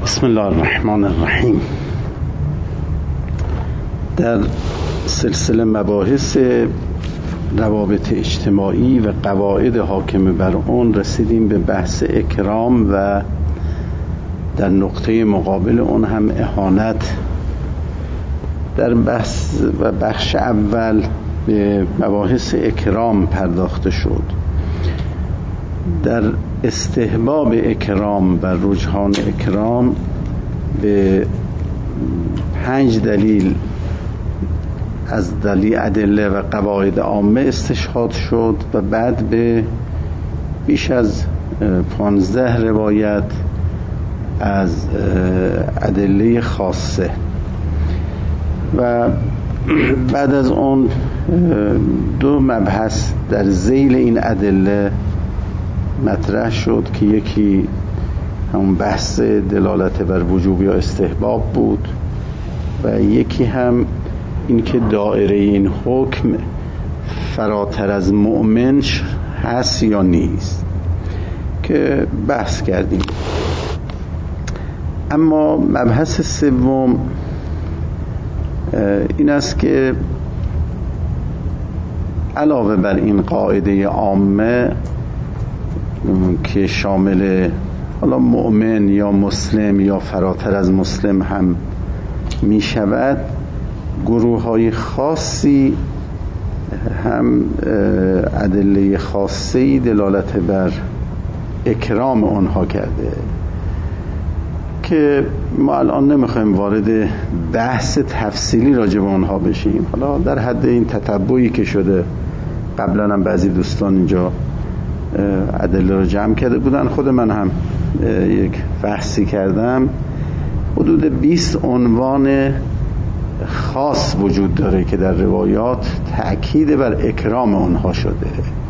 بسم الله الرحمن الرحیم. در سلسله مباحث روابط اجتماعی و قواعد حاکم بر آن رسیدیم به بحث اکرام و در نقطه مقابل اون هم اهانت. در بخش اول به مباحث اکرام پرداخته شد. در استحباب اکرام و رجحان اکرام به 5 دلیل از ادله و قواعد عامه استشهاد شد و بعد به بیش از 15 روایت از ادله خاصه و بعد از اون 2 مبحث در ذیل این ادله مطرح شد که یکی همون بحث دلالت بر وجوب یا استحباب بود و یکی هم این که دایره این حکم فراتر از مؤمن هست یا نیست که بحث کردیم. اما مبحث سوم این است که علاوه بر این قاعده عامه که شامل حالا مؤمن یا مسلم یا فراتر از مسلم هم می شود، گروه های خاصی هم ادله خاصی دلالت بر اکرام آنها کرده که ما الان نمیخوایم وارد بحث تفصیلی راجع به آنها بشیم. حالا در حد این تتبعی که شده، قبلا هم بعضی دوستان اینجا ادله رو جمع کرده بودن، خود من هم یک بحثی کردم. حدود 20 عنوان خاص وجود داره که در روایات تأکید بر اکرام آنها شده.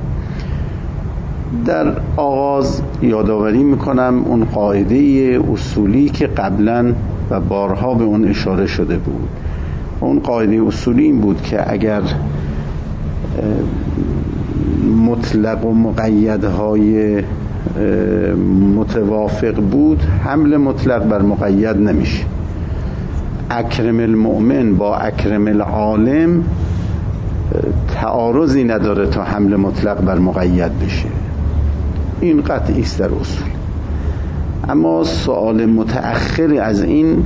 در آغاز یادآوری میکنم اون قاعده اصولی که قبلا و بارها به اون اشاره شده بود. اون قاعده اصولی این بود که اگر مطلق و مقیدهای متوافق بود، حمل مطلق بر مقید نمیشه. اکرم المؤمن با اکرم العالم تعارضی نداره تا حمل مطلق بر مقید بشه. این قطعی است در اصول. اما سوال متأخر از این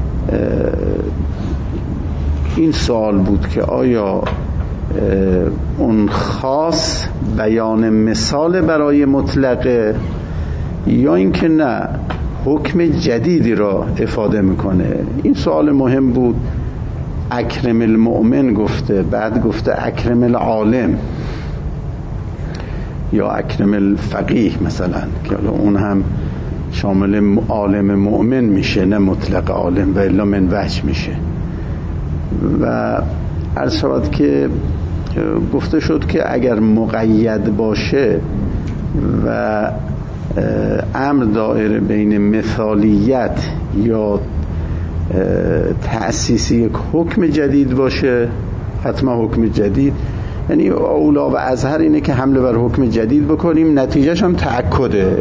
سوال بود که آیا اون خاص بیان مثال برای مطلقه یا اینکه نه حکم جدیدی را افاده میکنه. این سوال مهم بود. اکرم المؤمن گفته، بعد گفته اکرم العالم یا اکرم الفقیه مثلا، که اون هم شامل عالم مؤمن میشه نه مطلق عالم، و الا من وجه میشه. و عرض شود که گفته شد که اگر مقید باشه و امر دائره بین مثالیت یا تأسیس یک حکم جدید باشه، حتما حکم جدید، یعنی اولا و ازهر اینه که حمله بر حکم جدید بکنیم، نتیجهش هم تأکده.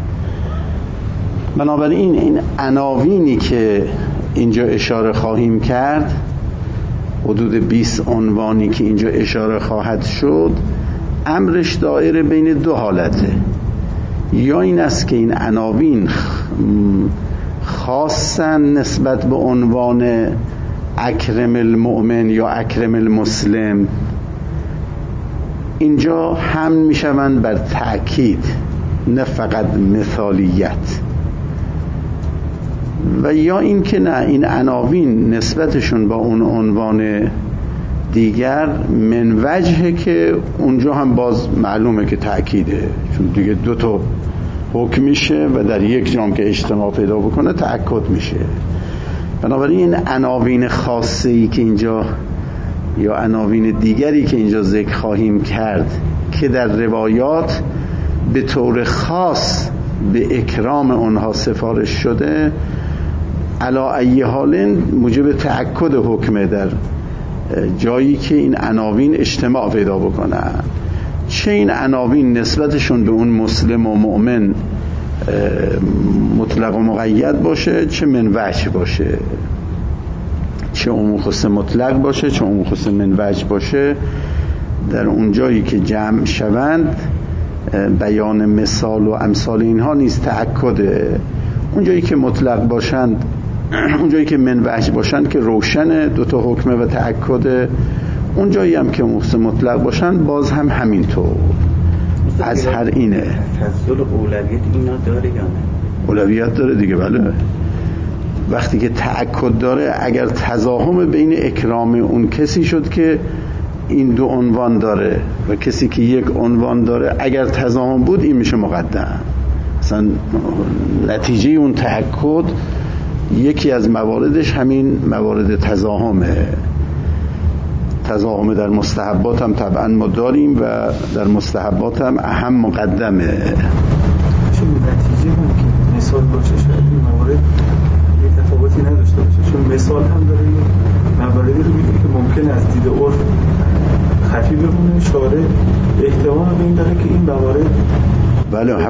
بنابراین این عناوینی که اینجا اشاره خواهیم کرد، حدود 20 عنوانی که اینجا اشاره خواهد شد، امرش دائره بین 2 حالته. یا این است که این عناوین خاصن نسبت به عنوان اکرم المؤمن یا اکرم المسلم، اینجا حمل میشوند بر تأکید نه فقط مثالیت. و یا این که نه، این عناوین نسبتشون با اون عنوان دیگر من وجهه که اونجا هم باز معلومه که تأکیده، چون دیگه 2 تا حکم میشه و در یک جام که اجتماع پیدا بکنه تأکد میشه. بنابراین این عناوین خاصی که اینجا یا عناوین دیگری که اینجا ذکر خواهیم کرد که در روایات به طور خاص به اکرام اونها سفارش شده، علا ای حال موجب تأکد حکمه در جایی که این عناوین اجتماع پیدا بکنن. چه این عناوین نسبتشون به اون مسلم و مؤمن مطلق و مقید باشه، چه من وجه باشه، چه عموم خاص مطلق باشه، چه عموم خاص من وجه باشه. در اون جایی که جمع شوند بیان مثال و امثال اینها نیز تأکده. اون جایی که مطلق باشند، اون جایی که من وجه باشند که روشن دوتا حکمه و تأکده. اون جایی هم که مطلق باشند باز هم همینطور. از هر اینه تسلسل اولویت اینا داره یا نه؟ اولویت داره دیگه، بله. وقتی که تأکد داره، اگر تزاحم بین اکرام اون کسی شد که این دو عنوان داره و کسی که یک عنوان داره، اگر تزاحم بود این میشه مقدم. مثلا نتیجه اون تأکد یکی از مواردش همین موارد تزاحمه. تزاحم در مستحبات هم طبعا ما داریم و در مستحبات هم اهم مقدمه. چون نتیجه هم که مثال باشه شاید این موارد یک تفاوتی نداشته باشه، چون مثال هم داره مواردی رو میگه که ممکنه از دید عرف خفی بمونه. شارع احتمال به این داره که این موارد بله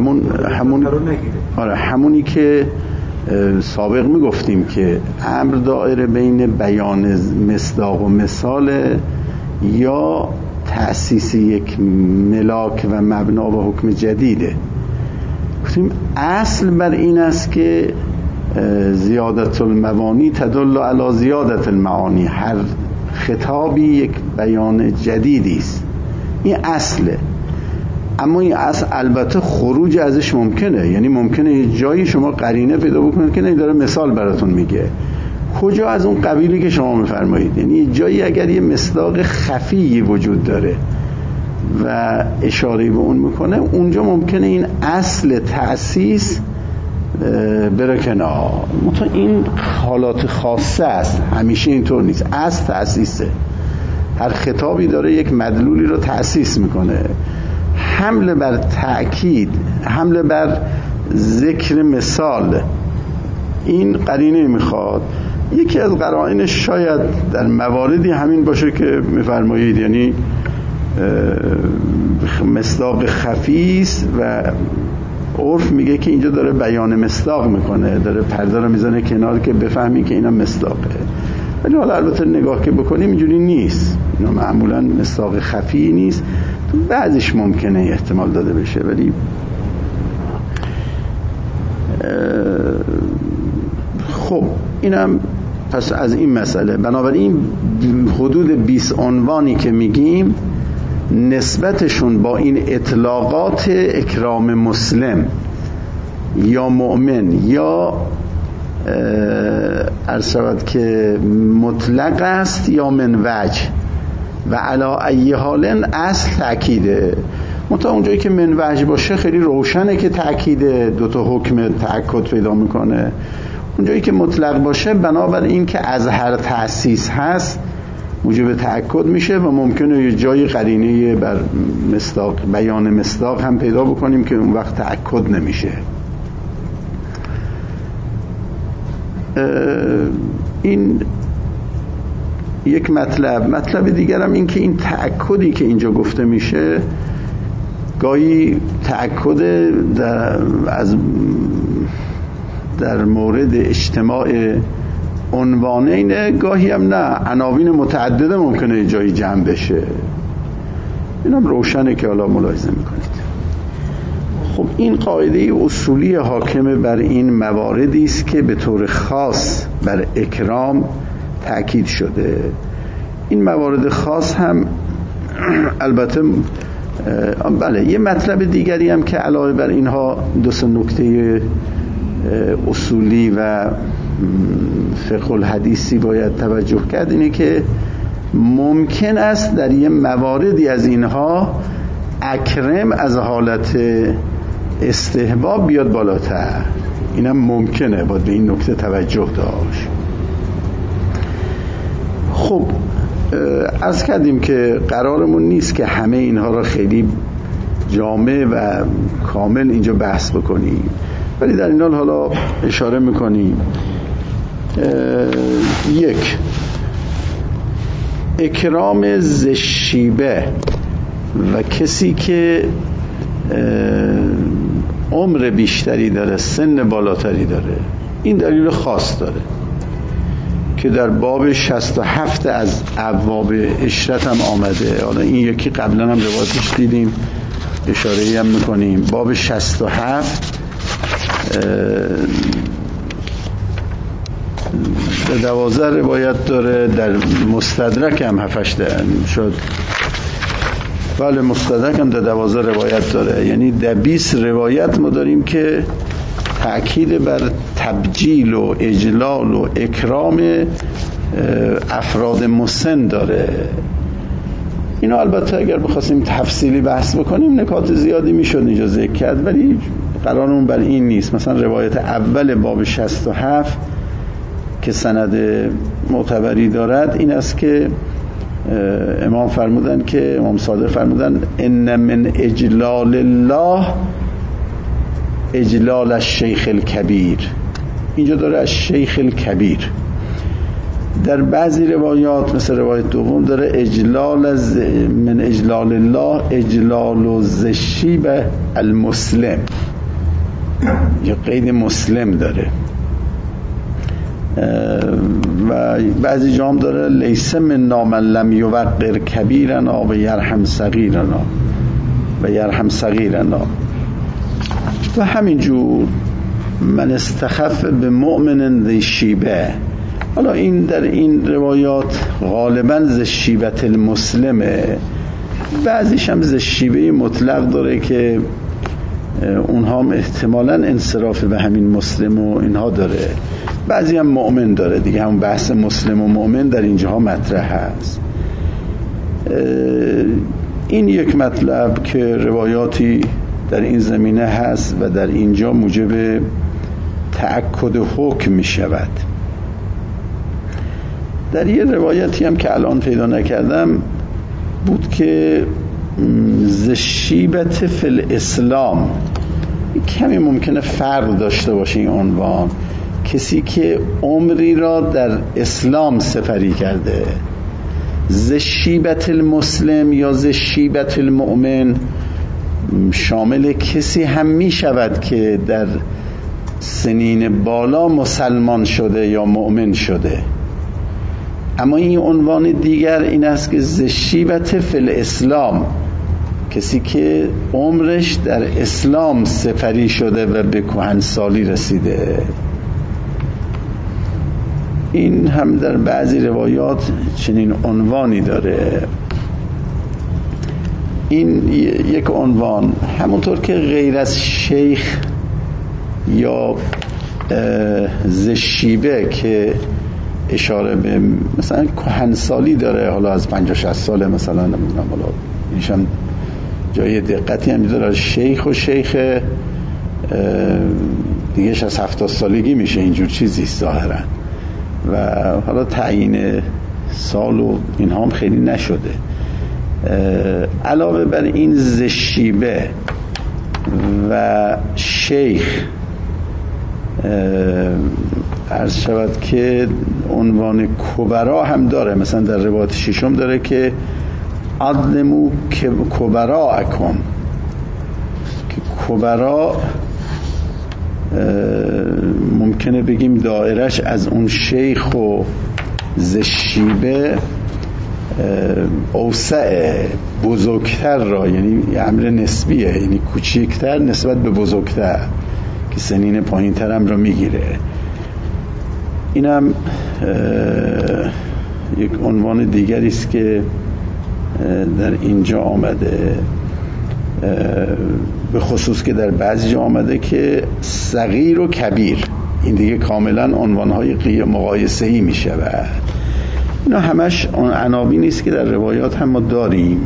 همونی که سابق میگفتیم که امر دائره بین بیان مصداق و مثال یا تأسیس یک ملاک و مبنا و حکم جدیده. گفتیم اصل بر این است که زیادت الموانی تدل علی زیادت المعانی. هر خطابی یک بیان جدیدی است، این اصله. اما این اصل البته خروج ازش ممکنه، یعنی ممکنه یه جایی شما قرینه پیدا بکنید که نه داره مثال براتون میگه. کجا؟ از اون قبیلی که شما میفرمایید. یعنی یه جایی اگر یه مصداق خفی وجود داره و اشاره به اون میکنه، اونجا ممکنه این اصل تأسیس بره کنار. مثلا این حالات خاصه است، همیشه اینطور نیست. اصل تأسیسه. هر خطابی داره یک مدلولی رو تأسیس میکنه. حمله بر تأکید، حمله بر ذکر مثال، این قرینه میخواد. یکی از قرائنش شاید در مواردی همین باشه که میفرمایید، یعنی مصداق خفیست و عرف میگه که اینجا داره بیان مصداق میکنه، داره پرده رو میزنه کنار که بفهمی که اینا مصداقه. ولی حالا البته نگاه که بکنیم اینجوری نیست، اینا معمولا مصداق خفی نیست. تو بعضیش ممکنه احتمال داده بشه، ولی خب اینم پس از این مسئله. بنابراین حدود 20 عنوانی که میگیم نسبتشون با این اطلاقات اکرام مسلم یا مؤمن یا عرض شود که مطلق است یا من وجه و علا ای حالن اصل تأکیده. منتها اونجایی که من وجه باشه خیلی روشنه که تأکیده، دوتا حکم تأکد پیدا میکنه. اونجایی که مطلق باشه بنابر این که از هر تأسیس هست موجب تأکد میشه و ممکنه یه جای قرینه بر مصداق، بیان مصداق هم پیدا بکنیم که اون وقت تأکد نمیشه. این یک مطلب دیگر هم این که این تأکدی که اینجا گفته میشه گاهی تأکد در مورد اجتماع عنوانین، گاهی هم نه، عناوین متعدده ممکنه جایی جمع بشه. اینم روشنه که حالا ملاحظه میکنید. خب این قاعده اصولی حاکم بر این مواردی است که به طور خاص بر اکرام تأکید شده. این موارد خاص هم البته بله یه مطلب دیگری هم که علاوه بر اینها دو سه نکته اصولی و فقه الحدیثی باید توجه کرد، اینه که ممکن است در یه مواردی از اینها اکرم از حالت استحباب بیاد بالاتر. اینم ممکنه، باید به این نکته توجه داشت. خب عرض کردیم که قرارمون نیست که همه اینها را خیلی جامع و کامل اینجا بحث بکنیم، ولی در این حال حالا اشاره میکنیم. یک، اکرام ذی-الشیبه و کسی که عمر بیشتری داره، سن بالاتری داره. این دلیل خاص داره که در باب 67 از ابواب عشرت هم آمده. حالا این یکی قبلا هم روایتش دیدیم، اشاره‌ای هم میکنیم. باب 67 12 روایت داره، در مستدرک هم 7-8 شد. بله مستدرک هم در 12 روایت داره، یعنی در 20 روایت ما داریم که تأکید بر تبجیل و اجلال و اکرام افراد مسن داره. اینو البته اگر بخواستیم تفصیلی بحث بکنیم نکات زیادی میشد اینجا ذکر کرد، ولی قرارمون بر این نیست. مثلا روایت اول باب 67 که سند معتبری دارد این است که امام فرمودن که امام صادق فرمودن ان من اجلال الله اجلال الشیخ الکبیر. اینجا داره از شیخ الکبیر. در بعضی روایات مثل روایت دوم داره اجلال من اجلال الله اجلال الشیب المسلم، یا قید مسلم داره. و بعضی جام داره لیس منا من لم یوقر کبیرنا و یرحم صغیرنا و یرحم صغیرنا. و همینجور من استخف به مؤمن ذی شیبه. حالا این در این روایات غالبا ذی شیبت المسلمه، بعضیش هم ذی شیبه مطلق داره که اونها هم احتمالاً انصراف به همین مسلم و اینها داره. بعضی هم مؤمن داره دیگه، همون بحث مسلم و مؤمن در اینجاها مطرح هست. این یک مطلب که روایاتی در این زمینه هست و در اینجا موجب تأکد حکم می شود. در یه روایتی هم که الان پیدا نکردم بود که زشیبت فی الاسلام، کمی ممکنه فرق داشته باشه این عنوان. کسی که عمری را در اسلام سپری کرده. زشیبت المسلم یا زشیبت المؤمن شامل کسی هم می شود که در سنین بالا مسلمان شده یا مؤمن شده. اما این عنوان دیگر این است که زشیبت فی الاسلام، کسی که عمرش در اسلام سپری شده و به کهنسالی رسیده. این هم در بعضی روایات چنین عنوانی داره. این یک عنوان. همونطور که غیر از شیخ یا زشیبه که اشاره به مثلا کهنسالی داره، حالا از 50-60 ساله مثلا، نمیدونم، حالا اینش هم جای دقتی هم داره. شیخ و شیخ دیگهش از 70 سالگی میشه، اینجور چیزی ظاهرا. و حالا تعیین سال و اینها هم خیلی نشده. علاوه بر این زشیبه و شیخ عرض شود که عنوان کبرا هم داره. مثلا در روایت ششم داره که عدلمو کبرا اکن، که کبرا ممکنه بگیم دایرش از اون شیخ و زشیبه اوسع، بزرگتر را، یعنی امر نسبیه، یعنی کوچکتر نسبت به بزرگتر که سنین پایین تر هم را میگیره. اینم یک عنوان دیگری است که در اینجا آمده، به خصوص که در بعضی جا آمده که صغیر و کبیر. این دیگه کاملا عنوانهای مقایسه‌ای می شود. اینا همش عناوینی است که در روایات هم ما داریم.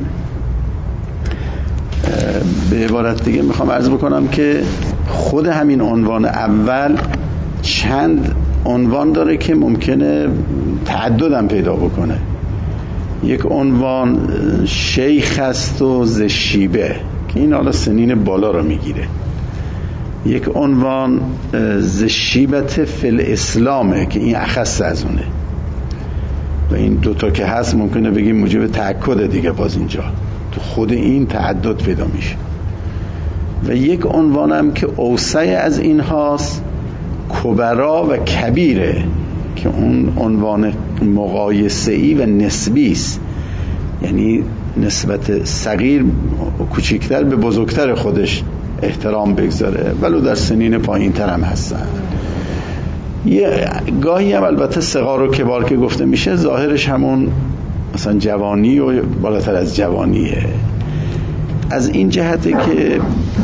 به عبارت دیگه میخوام عرض بکنم که خود همین عنوان اول چند عنوان داره که ممکنه تعدد هم پیدا بکنه. یک عنوان شیخ است و زشیبه که این حالا سنین بالا رو میگیره. یک عنوان زشیبت فی الاسلامه که این اخص از اونه. و این دوتا که هست ممکنه بگیم موجب تأکد دیگه، باز اینجا تو خود این تعدد پیدا میشه. و یک عنوانم که اوسع از این هاست، کبرا و کبیره، که اون عنوان مقایسه‌ای و نسبی است، یعنی نسبت صغیر کوچکتر به بزرگتر خودش احترام بگذاره، ولو در سنین پایین تر هم هستن. یه گاهی هم البته صغار و کبار که گفته میشه ظاهرش همون مثلا جوانی و بالاتر از جوانیه. از این جهته که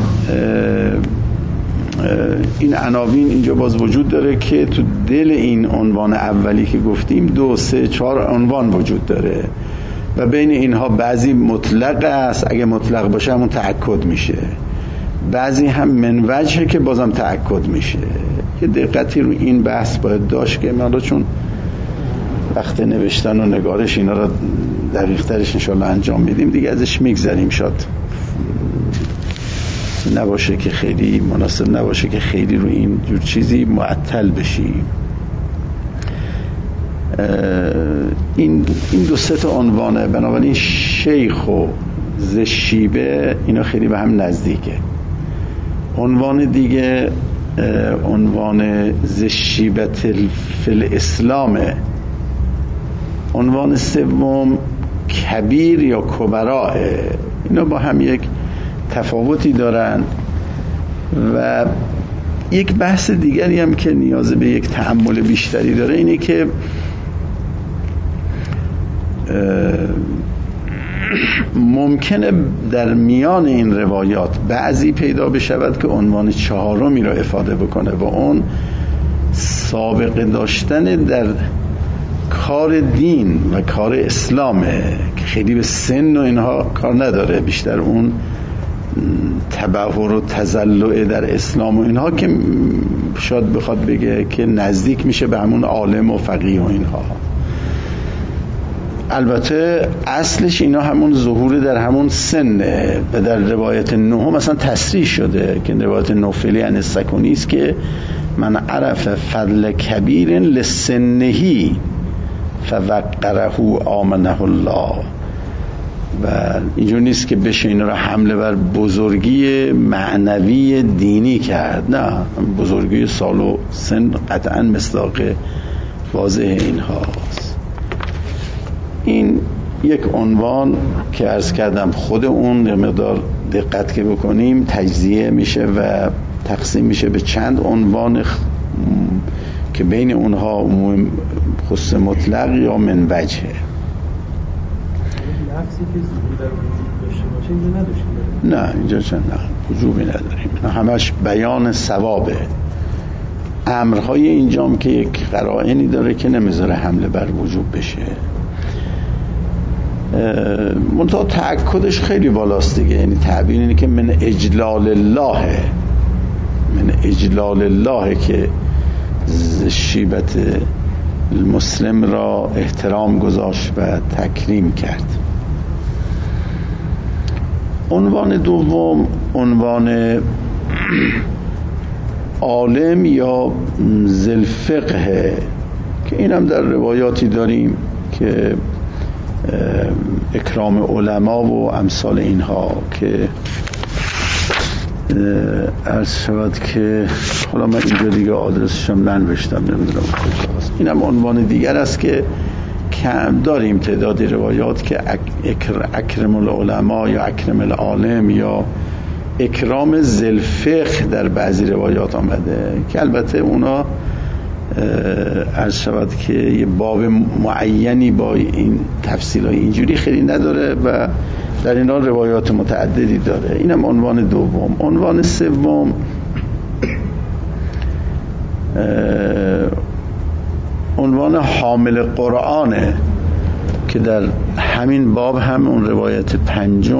این عناوین اینجا باز وجود داره که تو دل این عنوان اولی که گفتیم 2 3 4 عنوان وجود داره و بین اینها بعضی مطلق است، اگه مطلق باشه همون تأکد میشه، بعضی هم من وجهه که بازم تأکد میشه. یه دقتی رو این بحث باید داشت که من رو چون وقت نوشتن و نگارش اینا رو دقیق ترش انشالله انجام میدیم دیگه ازش میگذریم، شاید نباشه که خیلی مناسب نباشه که خیلی رو این جور چیزی معطل بشیم. این 2 3 تا عنوانه، بنابراین شیخ و زشیبه اینا خیلی به هم نزدیکه. عنوان دیگه عنوان زشیبت فی الاسلامه. عنوان سوم کبیر یا کبراه. اینا با هم یک تفاوتی دارن و یک بحث دیگری هم که نیاز به یک تأمل بیشتری داره اینه که ممکنه در میان این روایات بعضی پیدا بشود که عنوان 4می را افاده بکنه و اون سابقه داشتن در کار دین و کار اسلامه که خیلی به سن و اینها کار نداره، بیشتر اون تبحر و تزلع در اسلام و اینها که شاید بخواد بگه که نزدیک میشه به همون عالم و فقیه و اینها. البته اصلش اینا همون ظهور در همون سنه و در روایت 9 مثلا تصریح شده که روایت نوفلی عن السکونی است که من عرف فضل کبیر لسنهی فوقره آمنه الله. و اینجور نیست که بشه اینا رو حمله بر بزرگی معنوی دینی کرد، نه، بزرگی سال و سن قطعا مصداق واضح این هاست. این یک عنوان که عرض کردم خود اون یه مقدار دقت که بکنیم تجزیه میشه و تقسیم میشه به چند عنوان که بین اونها عموم خصوص مطلق یا من وجهه. لفظی که ظهور در وجود داشته باشه اینجا نداشته؟ نه اینجا چند نه وجوبی نداریم، همش بیان ثوابه. امرهای اینجام که یک قرائنی داره که نمیذاره حمله بر وجوب بشه، منتها تأکدش خیلی بالاست دیگه، یعنی تعبیر اینه که من اجلال الله، من اجلال الله که شیبت المسلم را احترام گذاشت و تکریم کرد. عنوان دوم عنوان عالم یا ذوالفقه که اینم در روایاتی داریم که اکرام علما و امثال اینها که عرض شود که حالا من اینجا دیگه آدرسشم ننوشتم نمیدونم کجاست. اینم عنوان دیگر است که کم داریم تعدادی روایات که اکرم العلماء یا اکرم العالم یا اکرام ذوالفقه در بعضی روایات آمده که البته اونا عرض شود که یه باب معینی با این تفصیلای اینجوری خیلی نداره و در اینا روایات متعددی داره. اینم عنوان دوم. عنوان سوم عنوان حامل قرآنه که در همین باب هم اون روایت 5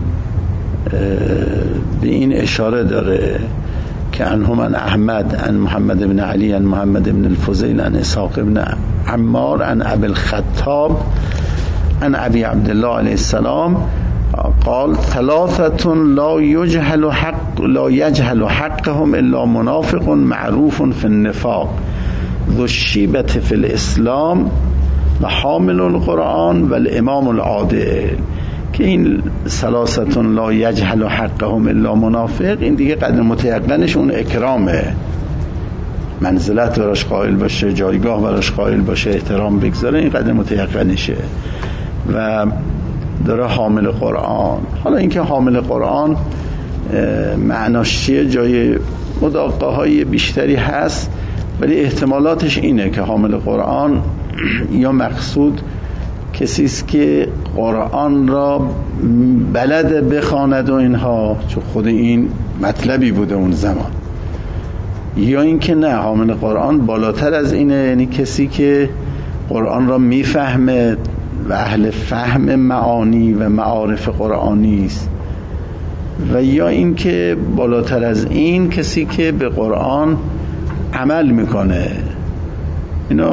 به این اشاره داره که عنهم عن احمد عن محمد بن علی عن محمد بن الفضیل عن اسحاق بن عمار عن ابی الخطاب عن ابی عبدالله علیه السلام قال ثلاثة لا يجهل حقهم الا منافق معروف في النفاق ذو الشیبة في الاسلام و حامل القرآن و الامام العادل، که که این ثلاثتون لا یجهل حقهم الا منافق، این دیگه قدر متیقنش اون اکرامه، منزلت براش قائل باشه، جایگاه براش قائل باشه، احترام بگذاره، این قدر متیقنشه و داره حامل قرآن. حالا اینکه حامل قرآن معناش چیه، جای مداقه های بیشتری هست، ولی احتمالاتش اینه که حامل قرآن یا مقصود کسی است که قرآن را بلد بخواند و اینها، چون خود این مطلبی بوده اون زمان، یا اینکه نه، حامل قرآن بالاتر از اینه، یعنی کسی که قرآن را میفهمه و اهل فهم معانی و معارف قرآنی است، و یا اینکه بالاتر از این کسی که به قرآن عمل میکنه. اینا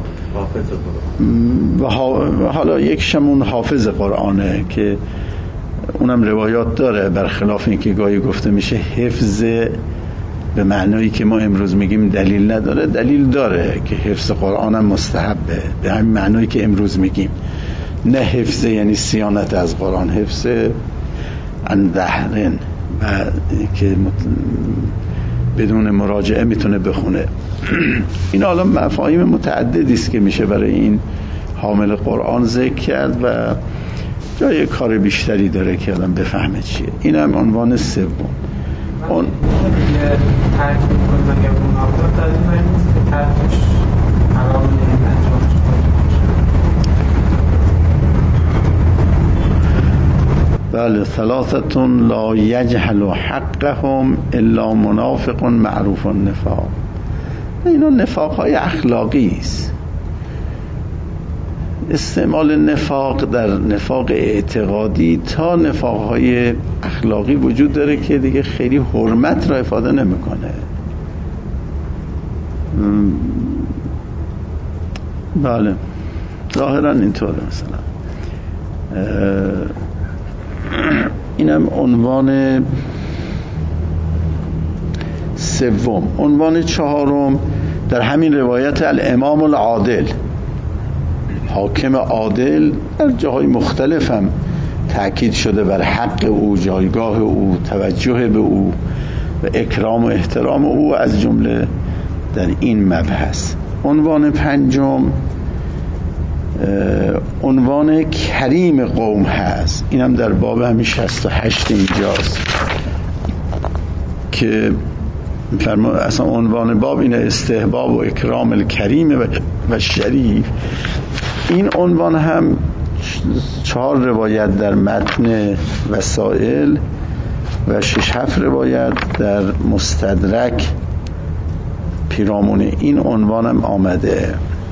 حالا یکشمون حافظ قرآنه که اونم روایات داره، برخلاف این که گاهی گفته میشه حفظ به معنایی که ما امروز میگیم دلیل نداره، دلیل داره که حفظ قرآن هم مستحبه به همین معنایی که امروز میگیم، نه حفظ یعنی صیانت از قرآن، حفظ اندهرن و که بدون مراجعه میتونه بخونه. این حالا مفاهیم متعددی است که میشه برای این حامل قرآن ذکر کرد و جای کار بیشتری داره که آدم بفهمه چیه. این هم عنوان سوم. اون ترک میکنن یا منافق در این معنی نیست که ترکش حرام انجامش بله، ثلاثتون لا یجهل حقهم الا منافق معروف النفاق. اینا نفاق های اخلاقی است. استعمال نفاق در نفاق اعتقادی تا نفاق های اخلاقی وجود داره که دیگه خیلی حرمت را افاده نمیکنه. بله ظاهرا اینطوره. مثلا اینم عنوان سوم. عنوان چهارم در همین روایت الامام العادل، حاکم عادل، در جاهای مختلف هم تأکید شده بر حق او، جایگاه او، توجه به او و اکرام و احترام او، از جمله در این مبحث. عنوان پنجم عنوان کریم قوم هست. این هم در باب همین 68 اینجاست که اصلا عنوان باب اینه، استحباب و اکرام الکریم و شریف. این عنوان هم 4 روایت در متن وسائل و 6-7 روایت در مستدرک پیرامون این عنوان هم آمده.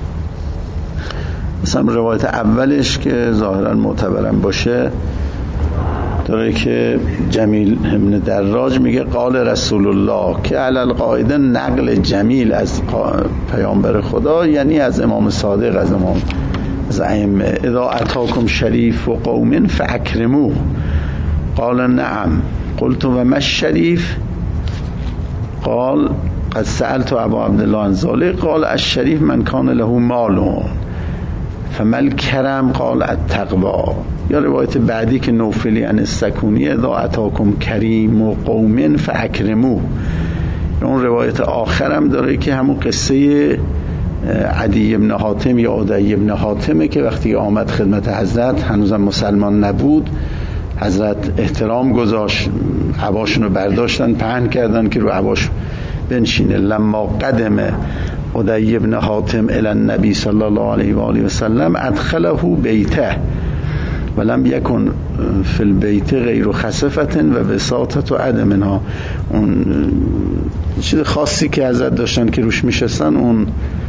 مثلا روایت اولش که ظاهرا معتبرم باشه داره که جمیل ابن دراج میگه قال رسول الله که علی القاعده نقل جمیل از پیامبر خدا، یعنی از امام صادق، از امام از ائمه، اذا اتاکم شریف و قوم فاکرموه قال نعم قلت و ما الشریف قال قد سألت ابا عبدالله عن ذلك قال الشریف من کان له مال فما الکرم قال التقوا. یا روایت بعدی که نوفلی عن السکونی اذا اتاکم کریم و قوم فاکرموه. اون روایت آخرم داره که همون قصه عدی ابن حاتم یا عدی ابن حاتمه که وقتی آمد خدمت حضرت هنوزم مسلمان نبود، حضرت احترام گذاشت، عباشون رو برداشتن پهن کردن که رو عباش بنشینه. لما قدم عدی ابن حاتم الی النبی صلی الله علیه و آله و سلم ادخله بیته ولم یکن فی البیت غیر خسفت و وساطت و عدمها. اون چیز خاصی که حضرت داشتن که روش میشستن، اون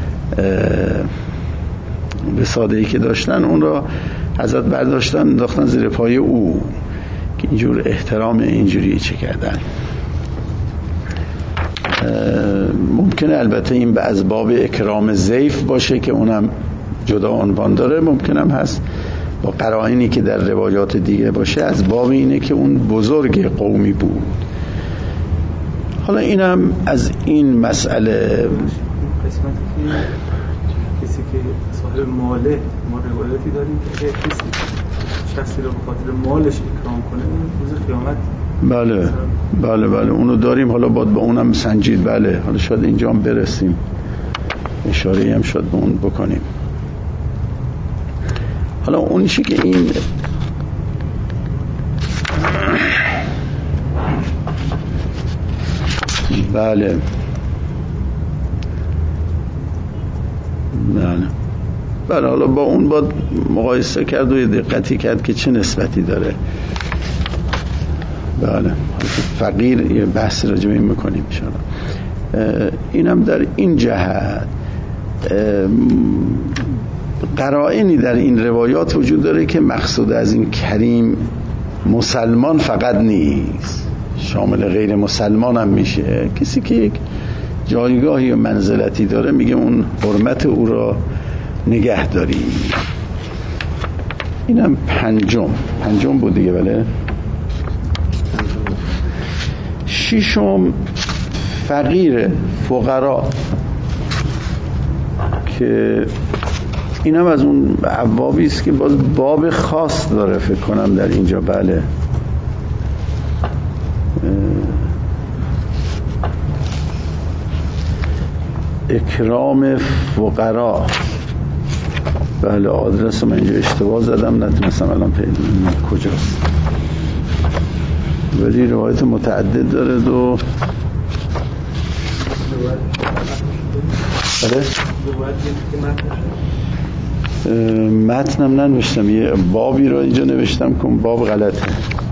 وساده‌ای که داشتن اون را حضرت برداشتن انداختن زیر پای او که اینجور احترام اینجوری چه کردن. ممکنه البته این به اسباب اکرام ضیف باشه که اونم جدا عنوان داره، ممکنم هست با قرائنی که در روایات دیگه باشه. اسباب اینه که اون بزرگ قومی بود. حالا اینم از این مسئله. قسمتی که کسی که صاحب ماله، ما روایاتی داریم که کسی کسی رو به خاطر مالش اکرام کنه اون روز قیامت بله اونو داریم، حالا باید به اونم سنجید. بله حالا شاید اینجا هم برسیم، اشاره‌ای هم شاید به اون بکنیم. حالا اون چی که این بله حالا با اون باید مقایسه کرد و دقتی کرد که چه نسبتی داره. بله فقیر یه بحث راجع به این میکنیم انشاءالله. اینم در این جهت قرائنی در این روایات وجود داره که مقصود از این کریم مسلمان فقط نیست، شامل غیر مسلمان هم میشه. کسی که یک جایگاهی و منزلتی داره میگه اون حرمت او را نگه داری. اینم پنجم بود دیگه. بله ششم فقیر فقرا که اینم از اون ابوابی است که باز باب خاص داره فکر کنم در اینجا. بله اکرام فقرا. بله آدرس من اینجا اشتباه زدم، نتونستم الان پیدا کنم کجاست، ولی روایت متعدد داره. دو متنم ننوشتم، یه بابی رو اینجا نوشتم که باب غلطه.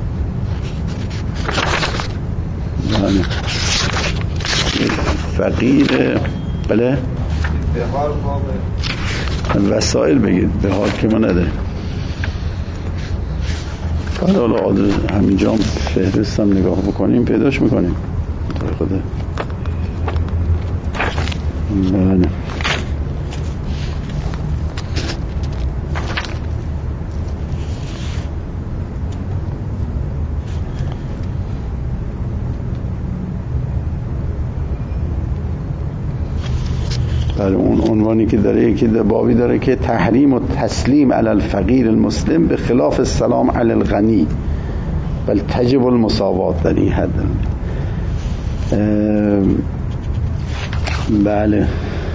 فقیر بله وسائل بگید، به حال که ما نده. حالا همینجا هم فهرستم نگاه بکنیم پیداش میکنیم. خدا بله اون عنوانی که داره، یکی بابی داره که تحریم و تسلیم علی الفقیر المسلم به خلاف السلام علی الغنی بل تجب المساوات. در این حد بله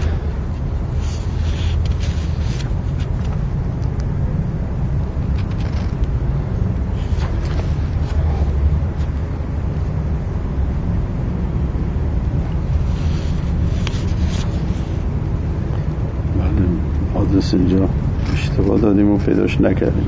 آدرس اینجا اشتباه دادیم و پیداش نکردیم.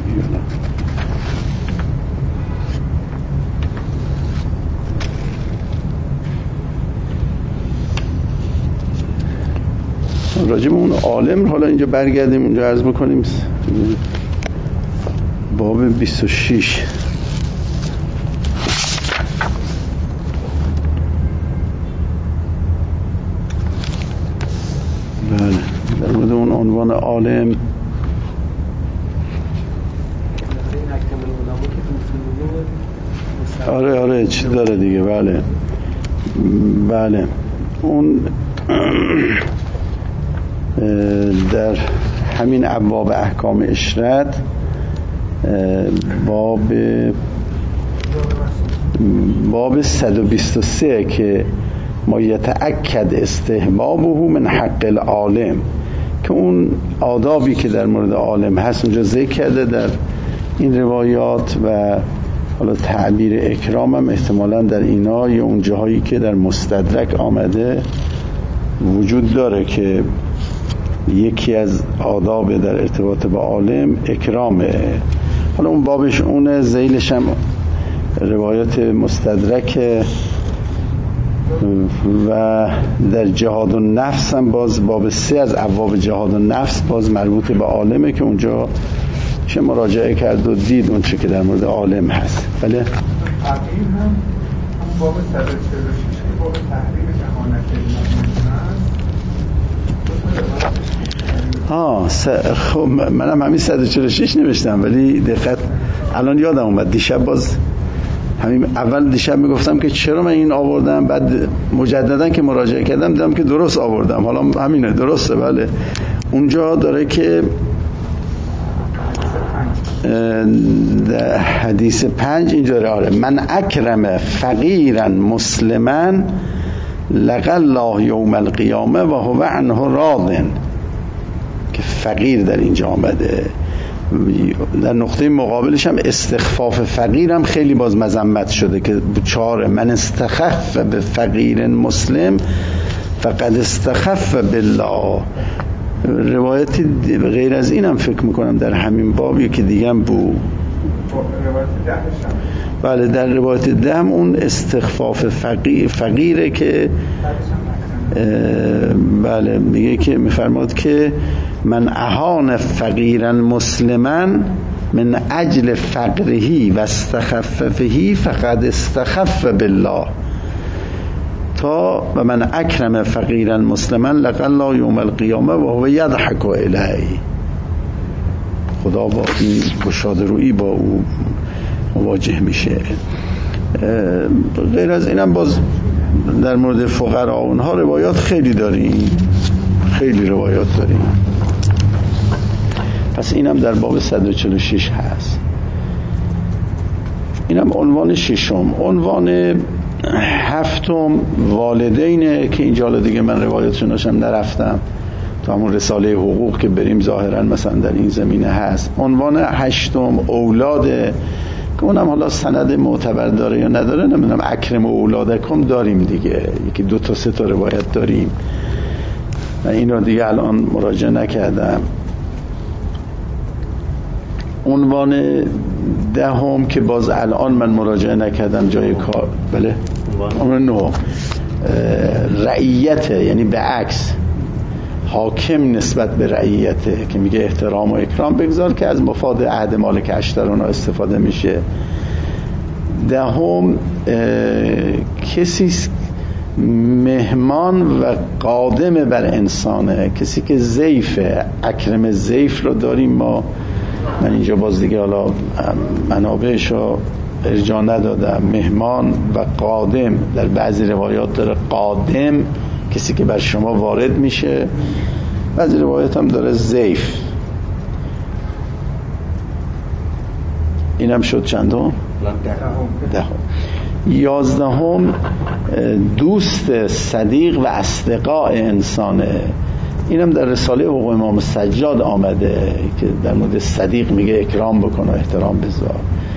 راجب اون عالم حالا اینجا برگردیم اونجا عرض بکنیم. باب 26 بله در مورد اون عنوان عالم. آره چی داره دیگه. بله اون در همین ابواب احکام اشرت باب 123 که ما یتأکد استحبابه من حق العالم، که اون آدابی که در مورد عالم هست اونجا ذکر کرده در این روایات. و حالا تعبیر اکرام هم احتمالاً در اینا یا اون جاهایی که در مستدرک آمده وجود داره که یکی از آداب در ارتباط با عالم اکرامه. حالا اون بابش اونه، ذیلش هم روایات مستدرک. و در جهاد النفس هم باز باب 3 از ابواب جهاد النفس باز مربوط به عالمه که اونجا چه مراجعه کرد و دید اون چه که در مورد عالم هست. بله تقریب هم باب 146 که باب تحریم اهانت خب منم همین 146 نوشتم، ولی دقت الان یادم اومد دیشب باز همین اول دیشب میگفتم که چرا من این آوردم، بعد مجددا که مراجعه کردم دیدم که درست آوردم. حالا همینه درسته. بله اونجا داره که حدیث 5 اینجوری آره من اکرم فقیرا مسلما لقى الله یوم القیامه و هو عنه راض، که فقیر در اینجا آمده. در نقطه مقابلش هم استخفاف فقیر هم خیلی باز مذمت شده که 4 من استخف به فقیر مسلم فقد استخف بالله. روایت غیر از این هم فکر میکنم در همین باب یکی دیگه هم بود. بله در روایت 10 هم اون استخفاف فقیره که بله میگه که میفرماد که من اهان فقیرا مسلما من اجل فقرهی و استخففهی فقد استخف بالله تا و من اکرم فقیرا مسلما لقى الله یوم القیامه و هو یضحک الیه. خدا با این گشاده رویی با او مواجه میشه. غیر از اینم باز در مورد فقرا اونها روایات خیلی داریم، خیلی روایات داریم. پس اینم در باب 146 هست. اینم عنوان 6م. عنوان 7م والدینه که اینجا دیگه من روایتشوناشم نرفتم تا همون رساله حقوق که بریم ظاهرا مثلا در این زمینه هست. عنوان 8م اولاده که اونم حالا سند معتبر داره یا نداره نمیدونم. اکرم اولادکم داریم دیگه، یکی 2 تا 3 تا روایت داریم و این رو دیگه الان مراجعه نکردم. عنوان 10م که باز الان من مراجعه نکردم جای کار. بله عنوان 9 رعیته، یعنی به عکس حاکم نسبت به رعیته که میگه احترام و اکرام بگذار، که از مفاد عهد مالک اشتران استفاده میشه. 10م کسی مهمان و قادم بر انسانه، کسی که ضیفه. اکرم ضیف رو داریم ما، من اینجا باز دیگه حالا منابعش رو ارجاع ندادم. مهمان و قادم در بعضی روایات داره قادم کسی که بر شما وارد میشه، بعضی روایات هم داره ضیف. اینم شد چندم؟ 10م. 11م دوست صدیق و اصدقاء انسانه. اینم در رساله حقوق امام سجاد آمده که در مورد صدیق میگه اکرام بکن و احترام بذار.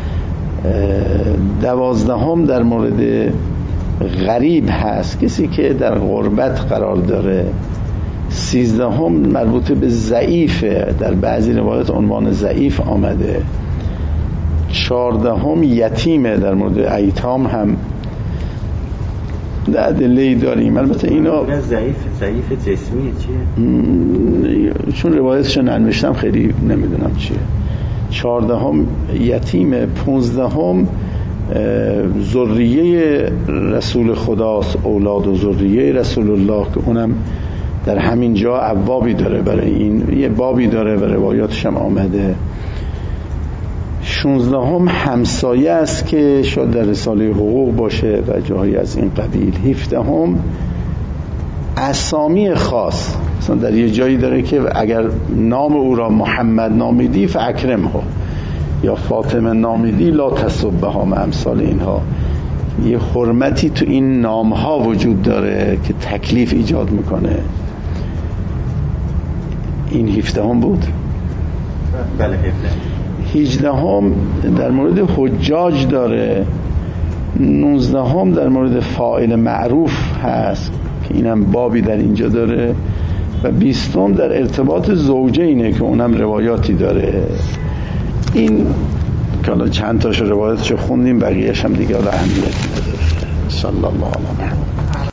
12م در مورد غریب هست، کسی که در غربت قرار داره. 13م مربوط به ضعیفه، در بعضی روایات عنوان ضعیف آمده. 14م یتیمه، در مورد ایتام هم ادله‌ای داریم. البته اینا ضعیف جسمیه چیه؟ چون روایتش ننوشتم خیلی نمیدونم چیه. 14م یتیمه. 15م ذریه رسول خداست، اولاد و ذریه رسول الله، که اونم در همین جا ابوابی داره، برای این یه بابی داره و روایاتش هم آمده. 16م همسایه است که شاید در رساله حقوق باشه و جایی از این قبیل. 17م اسامی خاص، مثلا در یه جایی داره که اگر نام او را محمد نامیدی فاکرمه، یا فاطمه نامیدی لا تسبها، امثال اینها. یه حرمتی تو این نامها وجود داره که تکلیف ایجاد میکنه. این 17م بود. بله 18م در مورد حجاج داره. 19م در مورد فاعل معروف هست که اینم بابی در اینجا داره. و 20م در ارتباط زوجینه که اونم روایاتی داره. این که حالا چند تاش روایاتشو خوندیم، بقیه‌اش هم دیگه حالا اهمیتی نداره. صلی الله علیه و